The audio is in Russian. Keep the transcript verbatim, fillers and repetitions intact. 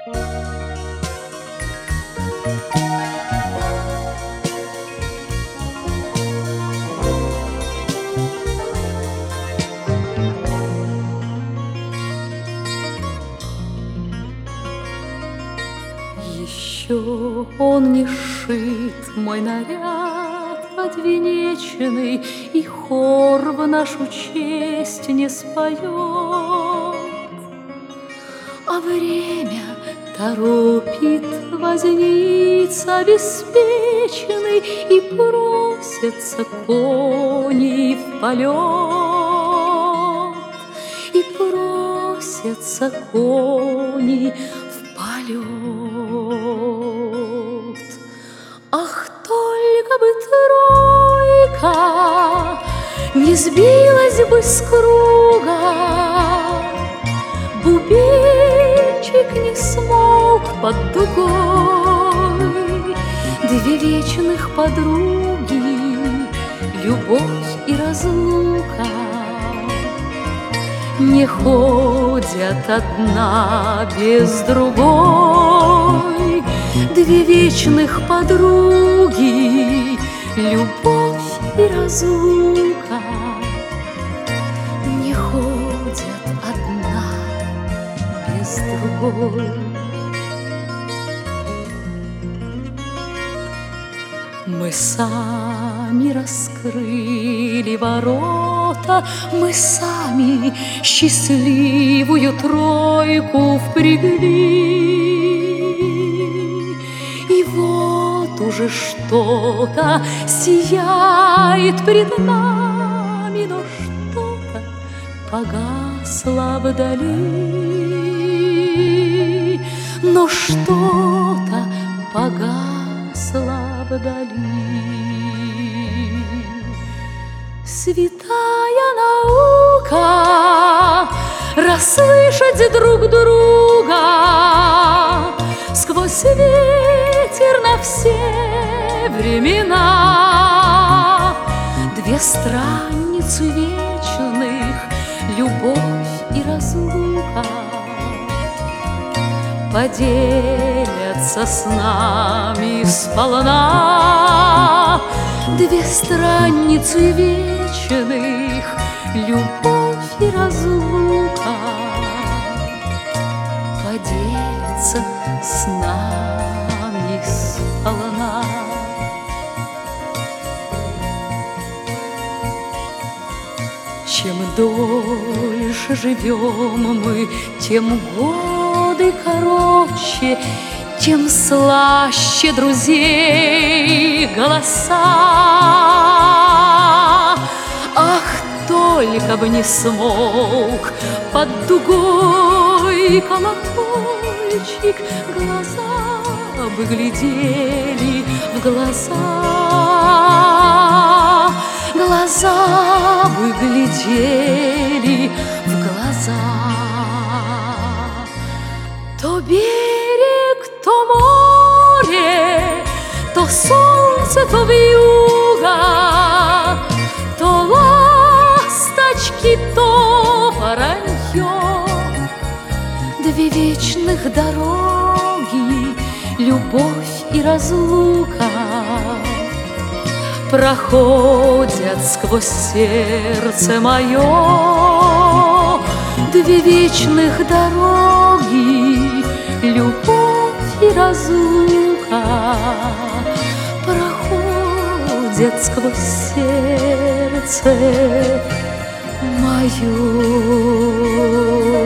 Еще он не сшит, мой наряд подвенечный, и хор в нашу честь не споет. А время торопит возница беспечный, и просятся кони в полет, и просятся кони в полет. Ах, только бы тройка не сбилась бы с круга, бубенчик не смолк под дугой. Две вечных подруги, любовь и разлука, не ходят одна без другой. Две вечных подруги, любовь и разлука, не ходят одна без другой. Мы сами раскрыли ворота, мы сами счастливую тройку впрягли. И вот уже что-то сияет пред нами, но что-то погасло вдали, но что-то погасло вдали. Святая наука расслышать друг друга сквозь ветер на все времена. Две страницы вечных, любовь и разлука, поделятся с нами сполна. Две страницы вечных, любовь и разлука, поделятся с нами сполна. Чем дольше живем мы, тем годы короче, тем слаще друзей голоса. Ах, только бы не смолк под дугой колокольчик, глаза бы глядели в глаза, глаза бы глядели в глаза. То берег, то море, то солнце, то вьюга, то ласточки, то воронье. Две вечных дороги, любовь и разлука, проходят сквозь сердце мое. Две вечных дороги, любовь и разлука, проходят сквозь сердце мое.